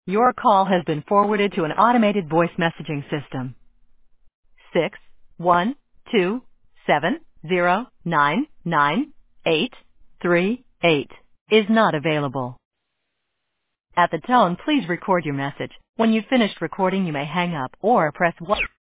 Your call has been forwarded to an automated voice messaging system. 612-7099838 is not available. At the tone, please record your message. When you've finished recording, you may hang up or press 1.